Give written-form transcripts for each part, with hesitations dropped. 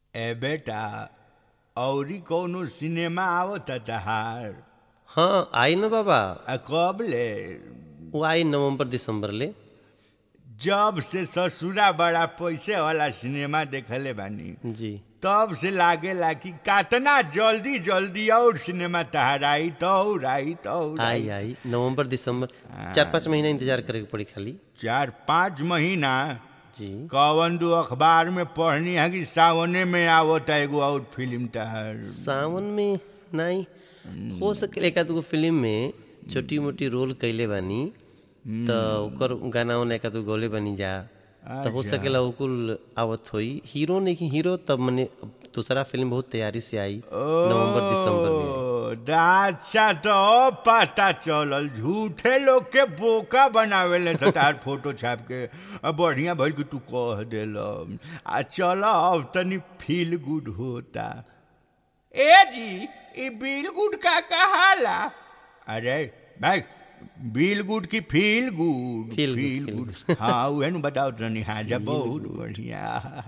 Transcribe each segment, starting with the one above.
ए बेटा औरी कौनो सिनेमा आवता तहार? हाँ आई न बाबा। कब ले? वो आई नवंबर दिसंबर ले। जब से ससुरा बड़ा पैसे वाला सिनेमा देखले बानी जी तब से लागेला कि कितना जल्दी जल्दी और सिनेमा तहार आई तो आई नवंबर दिसंबर 4-5 महीना इंतजार करे के पड़ी खाली। 4-5 महीना? जी कौन दो अखबार में पढ़नी है कि सावने में आवता एगो और फिल्म तहार? सावन में नहीं हो सके एक आध फिल्म में छोटी मोटी रोल कैले बानी तो ओकर गाना वाना एक आध गौले बनी जा तो हो सकेला उकुल आवत होई। हीरो नहीं हीरो तब मने दूसरा फिल्म बहुत तैयारी से आई नवंबर दिसंबर में। अच्छा तो पता चलल झूठे लोग के बोका बनावेले तार फोटो छाप के बढ़िया भइल कि तू कह देल। चल अब तनी फील गुड होता। ए जी ई फील गुड का कहाला? अरे भाई फील गुड की फील गुड? फील गुड हाँ उहे नु बताओ तनी। हाँ जा बहुत बढ़िया।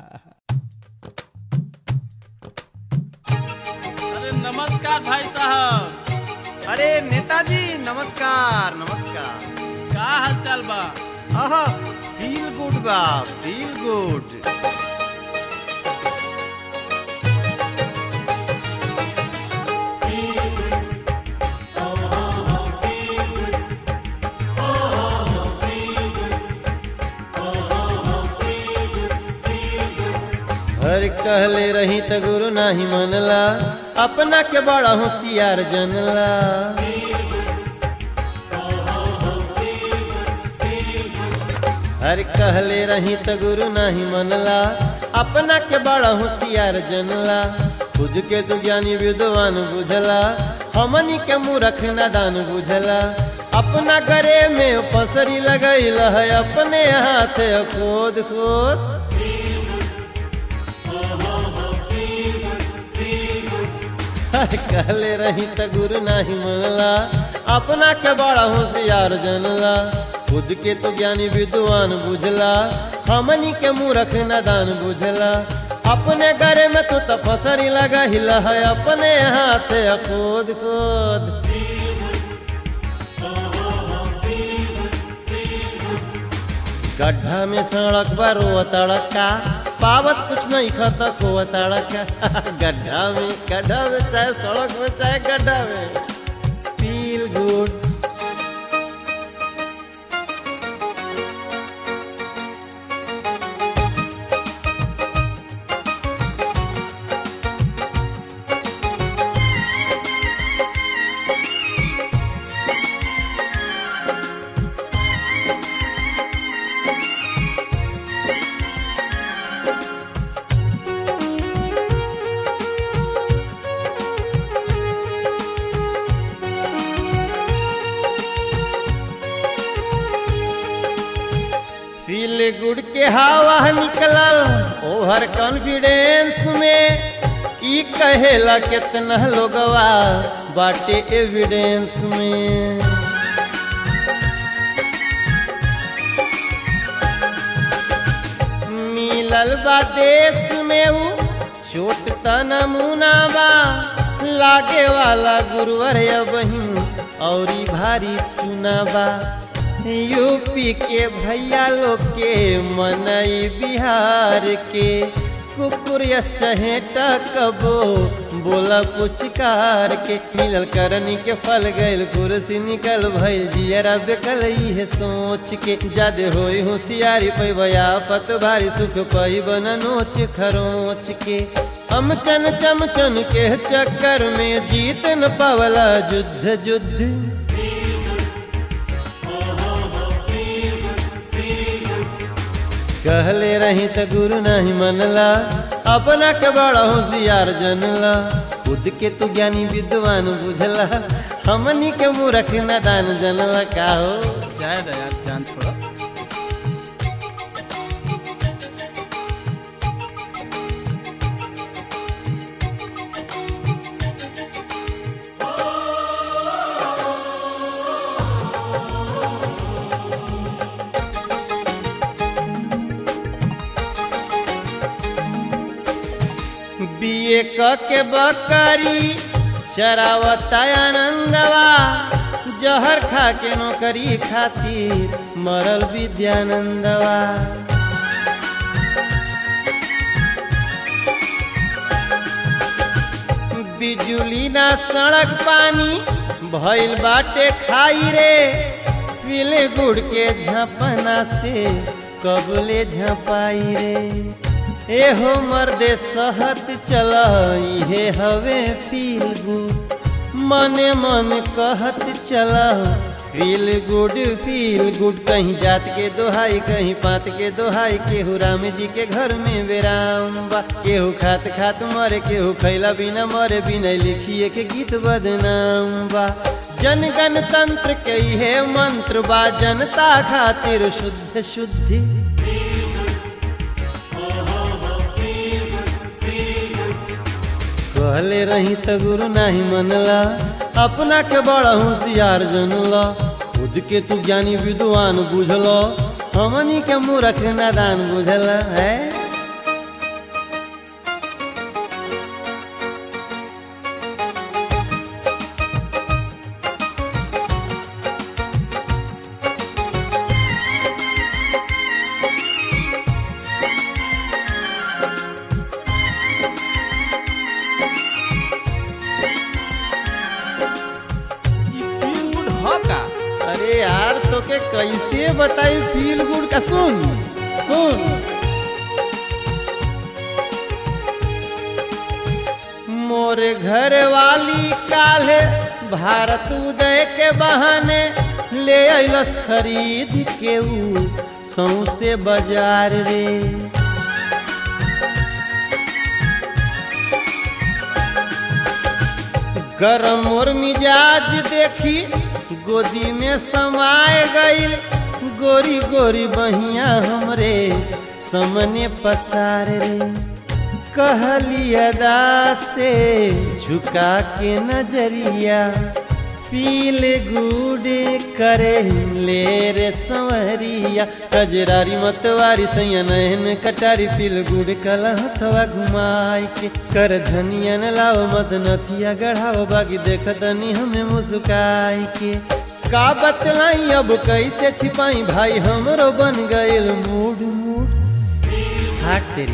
अरे नमस्कार भाई साहब। अरे नेताजी नमस्कार नमस्कार। का हाल चाल बा? आहा फील गुड बा फील गुड। हर कहले रही त गुरु नाही मनला अपना के बड़ा होशियार जनला। हर कहले रही त गुरु नाही मनला अपना के बड़ा होशियार जनला। खुद के तू ज्ञानी विद्वान बुझला हमनी के मूर्ख नादान बुझला। अपना गरे में पसरी लगैल है अपने हाथ खोद खोद। कहले रही त गुरु नाही मनला अपना के बड़ा होशियार जनला। खुद के तो ज्ञानी विद्वान बुझला हमनी के मूर्ख नादान बुझला। अपने घरे में तो तपसरी लगा हिला है अपने हाथ खोद खोद। गड्ढा में सड़क बारो तड़का पावत कुछ नहीं खाता को तड़का। गड्ढा में चाहे सड़क में चाहे गड्ढा में फील गुड। फील गुड के हवा निकलल ओवर कॉन्फिडेंस में। ई कहेला कितना लोगवा बाटे एविडेंस में। मिलल बा देश में ऊ छोट त नमूना बा लागे वाला गुरुवर बहिन औरी भारी चुनावा। यूपी के भैया लोग के मनई बिहार के कुकुर चहेटा कबो बोला पुचकार के। मिलल करनी के फल गैल कुर्सी निकल भइल जियरा बेकल है सोच के। जादे होई होशियारी पैबया फत भारी सुख पैब न नोच खरोच के। चमचन के चक्कर में जीत न पावला युद्ध युद्ध। कहले रही त गुरु नहीं मनला अपना के बड़ा होशियार जनला। खुद के तू ज्ञानी विद्वान बुझला हमनी के मूर्ख नादान जनला। का हो जाए दया जान छोड़ा। बीए के बकरी चरावता आनंदवा, जहर खा के नौकरी खातिर मरल विद्यानंदवा। बिजुली ना सड़क पानी भइल बाटे खाई रे, पीले गुड़ के झपना से कबले झपाई रे। एहो मर्दे सहत चल इहे हवे फील गुड, मने मन कहत चल फील गुड। कहीं जात के दोहाई कहीं पात के दोहाई, केहू राम जी के घर में बेराम बा, केहू खात खात मरे केहू खैला बिना मरे, बिना लिखिए के गीत बदनाम बा। जन गणतंत्र के इहे मंत्र बा, जनता खातिर शुद्ध शुद्धि। कहले रही त गुरु नाही मनला, अपना के बड़ा होशियार जनला, खुद के तू ज्ञानी विद्वान बुझला, हमनी के मूर्ख नादान बुझला है। अरे यार तो के कैसे बताई फील गुड का, सुन सुन। मोरे घर वाली काले भारत उदय के बहाने ले अइलस खरीद के ऊ सौंसे बाजार रे। गरम और मिजाज देखी गोदी में समाए गईल, गोरी गोरी बहिया हमरे समने पसार रे। कहली अदा से झुका के नजरिया, फील गुड करे ले रे संवरिया। कजरारी मतवारी सैया नहन कटारी, फील गुड कलहथवा घुमाई के, कर धनियन लाओ मत नथिया गढ़ाओ, बागी देख दनी हमें मुस्काई के। का बतलाई अब कैसे छिपाई, भाई हमरो बन गईल मूड मूड। हाट तेरी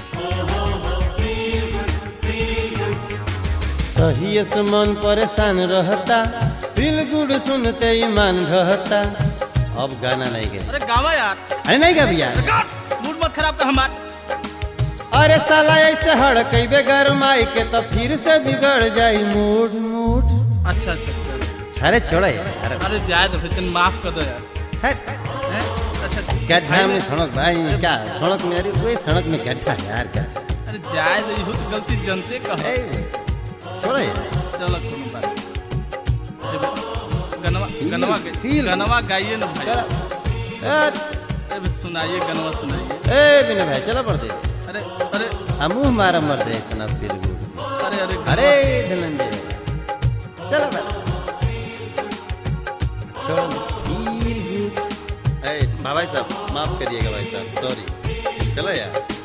तहिए से मन परेशान रहता, फील गुड सुनते ईमान ढहता। अब गाना नहीं गए। अरे गावा यार। अरे नहीं गा भैया, मूड मत खराब कर हमार। अरे साला ऐसे हड़कैबे गरमाई के तो फिर से बिगड़ जाई मूड मूड। अच्छा अच्छा अरे छोड़ा यार। अरे जाए तो फिर माफ कर दो यार। अच्छा क्या ध्यान में सड़क भाई, क्या सड़क में, अरे कोई सड़क में गड्ढा यार क्या। अरे जाए तो यही तो गलती जनते कहो। छोड़ा यार, चलो कोनो बात। गनवा गाइए ना भाई। अरे सुनाइए गनवा सुनाइए। ए बिना भाई चला पड़ दे। अरे अरे हमू हमारा मर दे सना फील गुड। अरे अरे अरे धनंजय चला भाई छोड़ फील गुड। ए भाई साहब माफ करिएगा भाई साहब, सॉरी। चलो यार।